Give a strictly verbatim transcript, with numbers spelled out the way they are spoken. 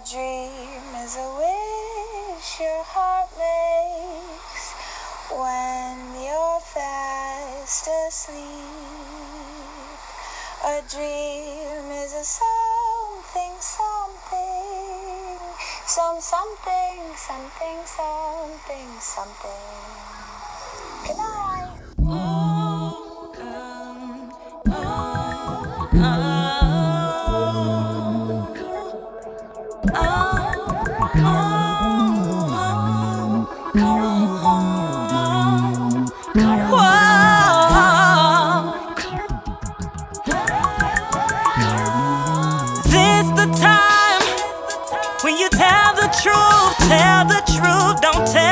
dream is a wish your heart makes when you're fast asleep. A dream is a something, something, some something, something, something, something. Good night. Oh, um, oh, oh. When you tell the truth, tell the truth, don't tell